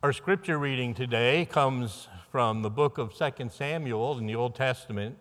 Our scripture reading today comes from the book of 2 Samuel in the Old Testament.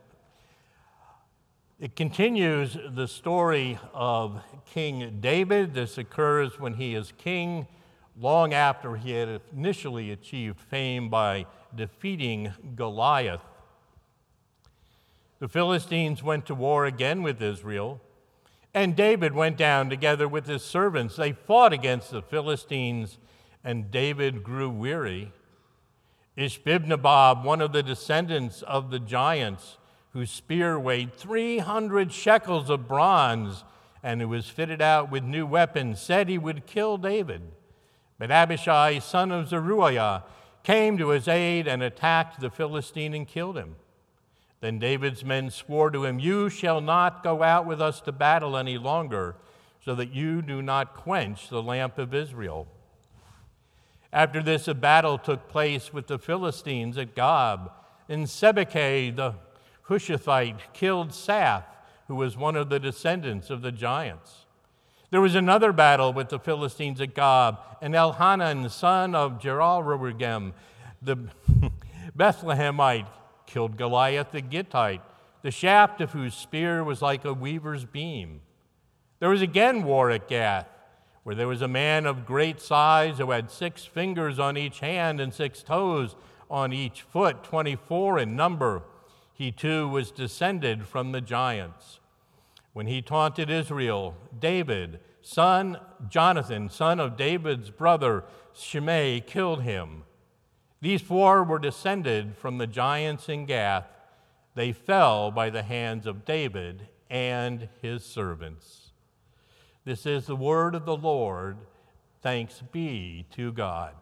It continues the story of King David. This occurs when he is king, long after he had initially achieved fame by defeating Goliath. The Philistines went to war again with Israel, and David went down together with his servants. They fought against the Philistines, and David grew weary. Ishbi-benob, one of the descendants of the giants, whose spear weighed 300 shekels of bronze and who was fitted out with new weapons, said he would kill David. But Abishai, son of Zeruiah, came to his aid and attacked the Philistine and killed him. Then David's men swore to him, "You shall not go out with us to battle any longer, so that you do not quench the lamp of Israel." After this, a battle took place with the Philistines at Gob, and Sibbechai the Hushathite killed Saph, who was one of the descendants of the giants. There was another battle with the Philistines at Gob, and Elhanan, son of Jerahmeel, the Bethlehemite, killed Goliath the Gittite, the shaft of whose spear was like a weaver's beam. There was again war at Gath, where there was a man of great size who had 6 fingers on each hand and 6 toes on each foot, 24 in number. He too was descended from the giants. When he taunted Israel, Jonathan, son of David's brother Shimei, killed him. These 4 were descended from the giants in Gath. They fell by the hands of David and his servants. This is the word of the Lord. Thanks be to God.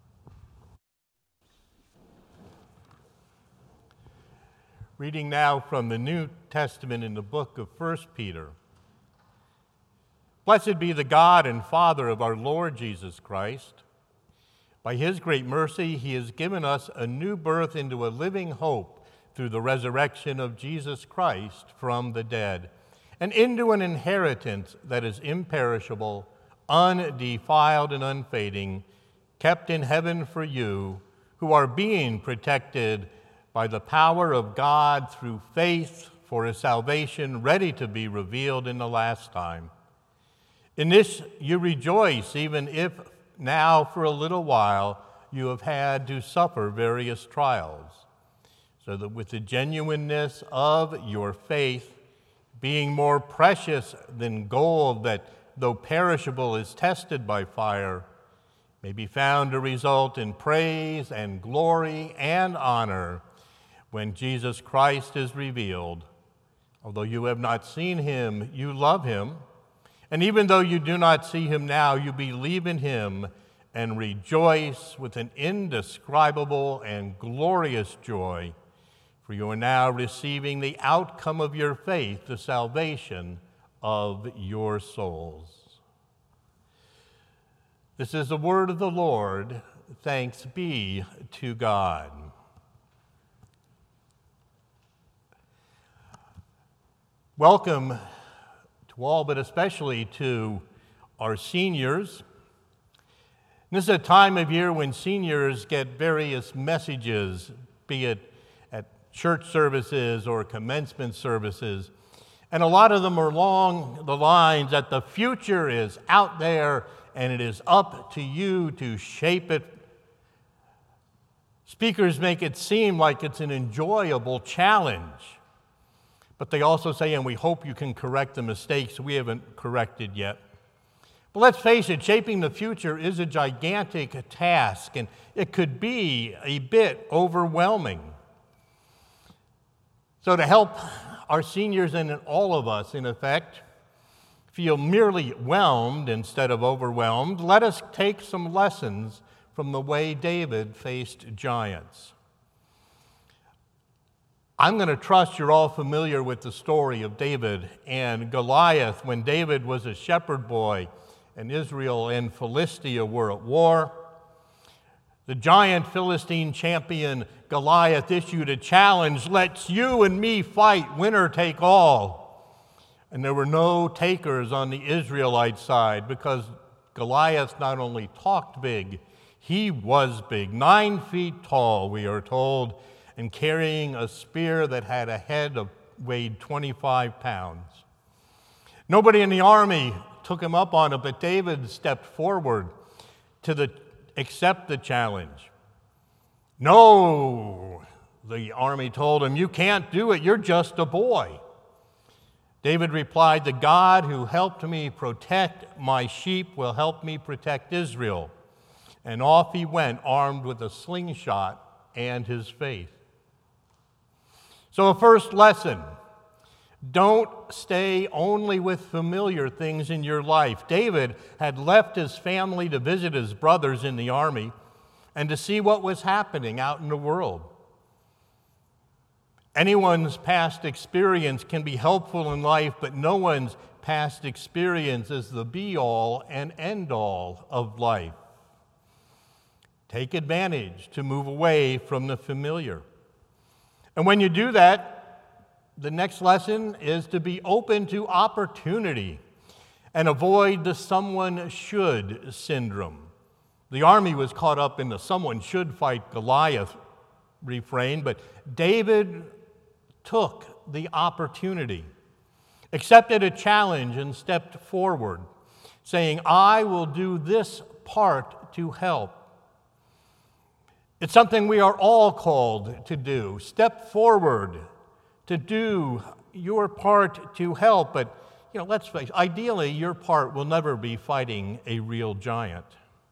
Reading now from the New Testament in the book of 1 Peter. Blessed be the God and Father of our Lord Jesus Christ. By his great mercy, he has given us a new birth into a living hope through the resurrection of Jesus Christ from the dead, and into an inheritance that is imperishable, undefiled, and unfading, kept in heaven for you, who are being protected by the power of God through faith for a salvation ready to be revealed in the last time. In this you rejoice, even if now for a little while you have had to suffer various trials, so that with the genuineness of your faith, being more precious than gold that, though perishable, is tested by fire, may be found to result in praise and glory and honor when Jesus Christ is revealed. Although you have not seen him, you love him. And even though you do not see him now, you believe in him and rejoice with an indescribable and glorious joy, for you are now receiving the outcome of your faith, the salvation of your souls. This is the word of the Lord. Thanks be to God. Welcome to all, but especially to our seniors. This is a time of year when seniors get various messages, be it at church services or commencement services, and a lot of them are along the lines that the future is out there and it is up to you to shape it. Speakers make it seem like it's an enjoyable challenge, but they also say, and we hope you can correct the mistakes we haven't corrected yet. But let's face it, shaping the future is a gigantic task, and it could be a bit overwhelming. So to help our seniors and all of us, in effect, feel merely whelmed instead of overwhelmed, let us take some lessons from the way David faced giants. I'm going to trust you're all familiar with the story of David and Goliath when David was a shepherd boy and Israel and Philistia were at war. The giant Philistine champion Goliath issued a challenge: let's you and me fight, winner take all. And there were no takers on the Israelite side because Goliath not only talked big, He was big, 9 feet tall, we are told, and carrying a spear that had a head of weighed 25 pounds. Nobody in the army took him up on it, but David stepped forward to accept the challenge. No, the army told him, you can't do it, you're just a boy. David replied, the God who helped me protect my sheep will help me protect Israel. And off he went, armed with a slingshot and his faith. So a first lesson, don't stay only with familiar things in your life. David had left his family to visit his brothers in the army and to see what was happening out in the world. Anyone's past experience can be helpful in life, but no one's past experience is the be-all and end-all of life. Take advantage to move away from the familiar. And when you do that, the next lesson is to be open to opportunity and avoid the someone should syndrome. The army was caught up in the someone should fight Goliath refrain, but David took the opportunity, accepted a challenge, and stepped forward, saying, I will do this part to help. It's something we are all called to do. Step forward to do your part to help. But, let's face it, ideally, your part will never be fighting a real giant.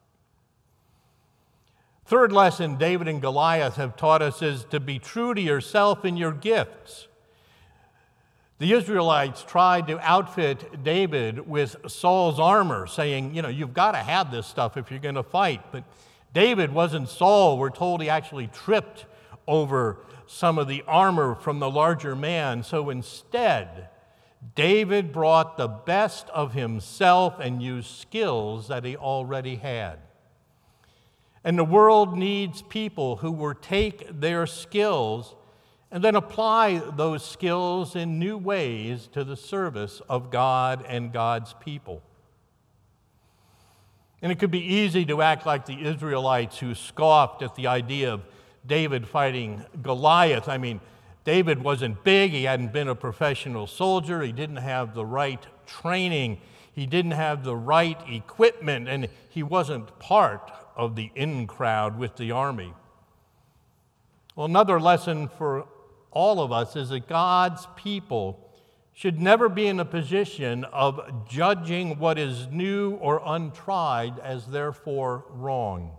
Third lesson David and Goliath have taught us is to be true to yourself and your gifts. The Israelites tried to outfit David with Saul's armor, saying, you've got to have this stuff if you're going to fight. But David wasn't Saul. We're told he actually tripped over some of the armor from the larger man. So instead, David brought the best of himself and used skills that he already had. And the world needs people who will take their skills and then apply those skills in new ways to the service of God and God's people. And it could be easy to act like the Israelites who scoffed at the idea of David fighting Goliath. David wasn't big, he hadn't been a professional soldier, he didn't have the right training, he didn't have the right equipment, and he wasn't part of the in crowd with the army. Well, another lesson for all of us is that God's people should never be in a position of judging what is new or untried as therefore wrong.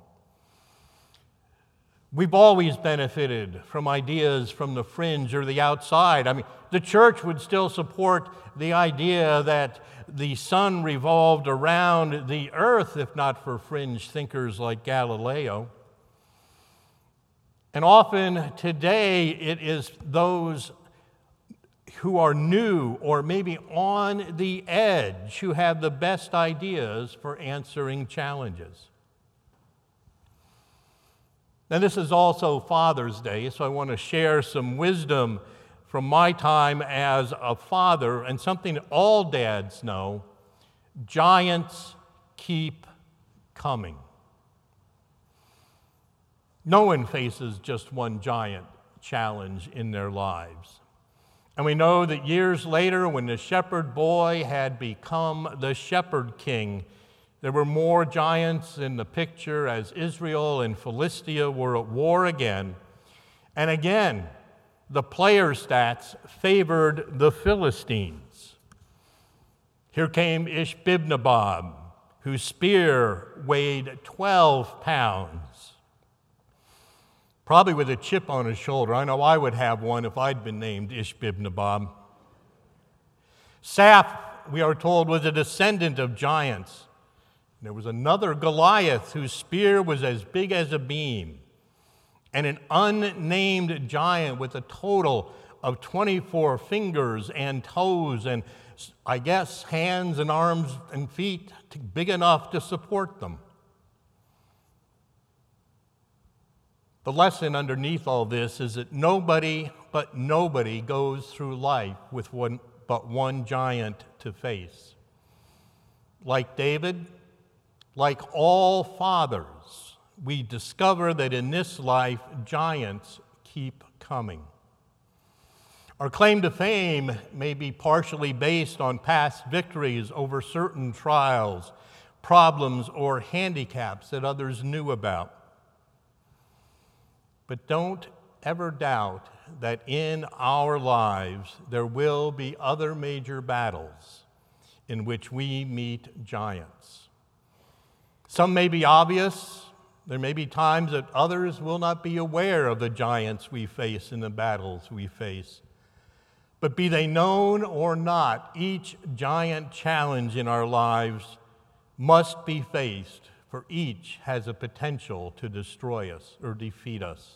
We've always benefited from ideas from the fringe or the outside. The church would still support the idea that the sun revolved around the earth, if not for fringe thinkers like Galileo. And often today it is those who are new or maybe on the edge who have the best ideas for answering challenges. Now, this is also Father's Day, so I want to share some wisdom from my time as a father and something that all dads know: giants keep coming. No one faces just one giant challenge in their lives. And we know that years later, when the shepherd boy had become the shepherd king, there were more giants in the picture as Israel and Philistia were at war again. And again, the player stats favored the Philistines. Here came Ishbibnabab, whose spear weighed 12 pounds. Probably with a chip on his shoulder. I know I would have one if I'd been named Ishbibnabab. Saph, we are told, was a descendant of giants. There was another Goliath whose spear was as big as a beam, and an unnamed giant with a total of 24 fingers and toes and, I guess, hands and arms and feet big enough to support them. The lesson underneath all this is that nobody goes through life with but one giant to face. Like David, like all fathers, we discover that in this life, giants keep coming. Our claim to fame may be partially based on past victories over certain trials, problems, or handicaps that others knew about. But don't ever doubt that in our lives there will be other major battles in which we meet giants. Some may be obvious. There may be times that others will not be aware of the giants we face and the battles we face. But be they known or not, each giant challenge in our lives must be faced, for each has a potential to destroy us or defeat us.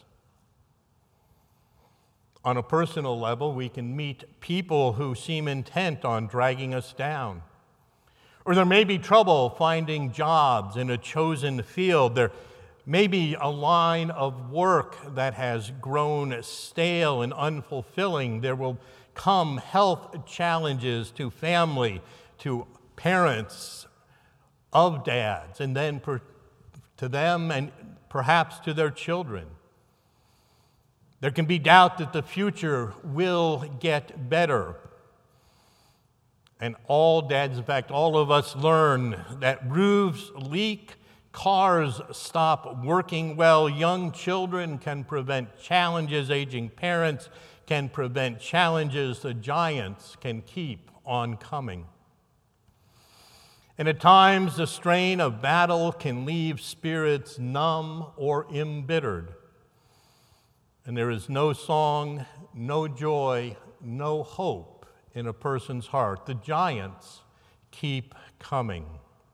On a personal level, we can meet people who seem intent on dragging us down. Or there may be trouble finding jobs in a chosen field. There may be a line of work that has grown stale and unfulfilling. There will come health challenges to family, to parents of dads, and then to them and perhaps to their children. There can be doubt that the future will get better. And all dads, in fact, all of us learn that roofs leak, cars stop working well, young children can prevent challenges, aging parents can prevent challenges, the giants can keep on coming. And at times, the strain of battle can leave spirits numb or embittered. And there is no song, no joy, no hope in a person's heart. The giants keep coming.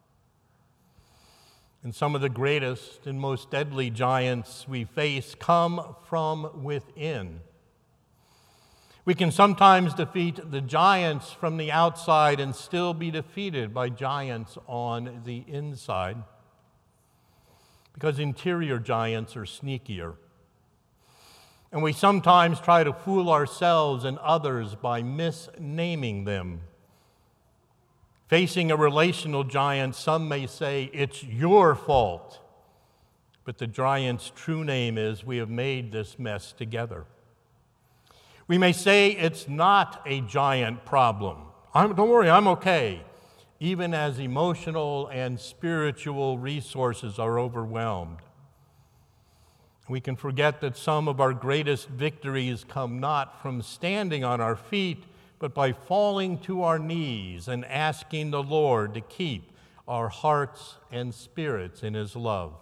And some of the greatest and most deadly giants we face come from within. We can sometimes defeat the giants from the outside and still be defeated by giants on the inside, because interior giants are sneakier. And we sometimes try to fool ourselves and others by misnaming them. Facing a relational giant, some may say, it's your fault. But the giant's true name is, we have made this mess together. We may say it's not a giant problem. Don't worry, I'm okay. Even as emotional and spiritual resources are overwhelmed. We can forget that some of our greatest victories come not from standing on our feet, but by falling to our knees and asking the Lord to keep our hearts and spirits in His love.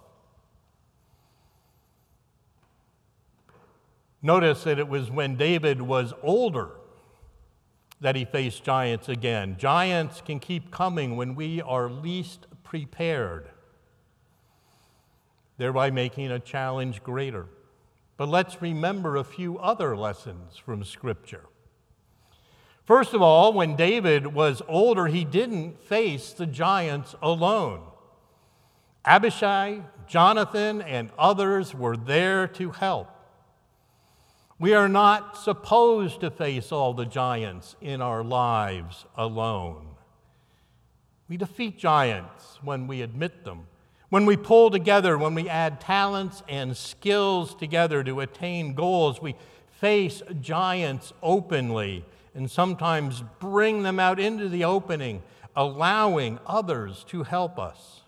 Notice that it was when David was older that he faced giants again. Giants can keep coming when we are least prepared, thereby making a challenge greater. But let's remember a few other lessons from Scripture. First of all, when David was older, he didn't face the giants alone. Abishai, Jonathan, and others were there to help. We are not supposed to face all the giants in our lives alone. We defeat giants when we admit them. When we pull together, when we add talents and skills together to attain goals, we face giants openly and sometimes bring them out into the opening, allowing others to help us.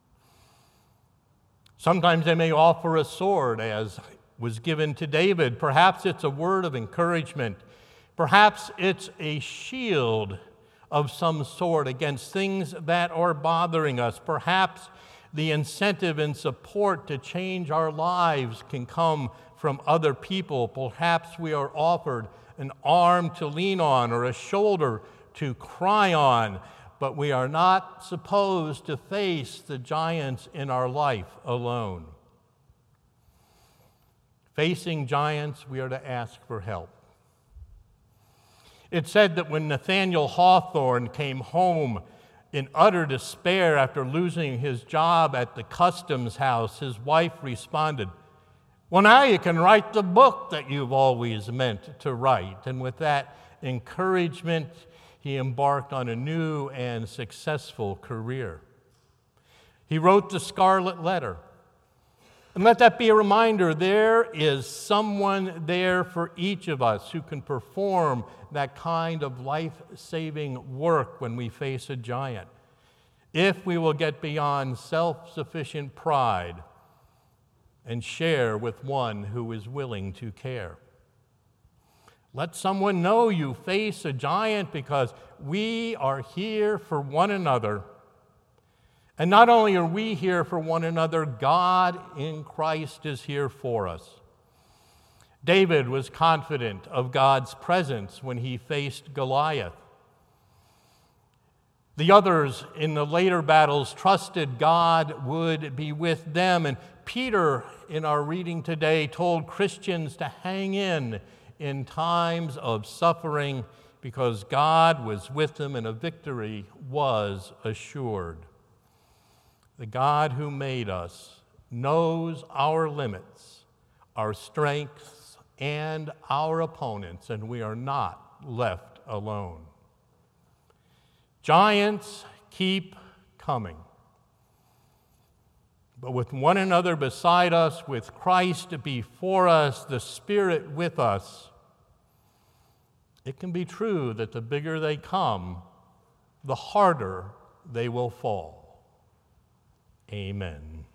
Sometimes they may offer a sword, as was given to David. Perhaps it's a word of encouragement. Perhaps it's a shield of some sort against things that are bothering us. Perhaps the incentive and support to change our lives can come from other people. Perhaps we are offered an arm to lean on or a shoulder to cry on, but we are not supposed to face the giants in our life alone. Facing giants, we are to ask for help. It's said that when Nathaniel Hawthorne came home in utter despair after losing his job at the customs house, his wife responded, "Well, now you can write the book that you've always meant to write." And with that encouragement, he embarked on a new and successful career. He wrote The Scarlet Letter. And let that be a reminder, there is someone there for each of us who can perform that kind of life-saving work when we face a giant, if we will get beyond self-sufficient pride and share with one who is willing to care. Let someone know you face a giant, because we are here for one another. And not only are we here for one another, God in Christ is here for us. David was confident of God's presence when he faced Goliath. The others in the later battles trusted God would be with them. And Peter, in our reading today, told Christians to hang in times of suffering, because God was with them and a victory was assured. The God who made us knows our limits, our strengths, and our opponents, and we are not left alone. Giants keep coming. But with one another beside us, with Christ before us, the Spirit with us, it can be true that the bigger they come, the harder they will fall. Amen.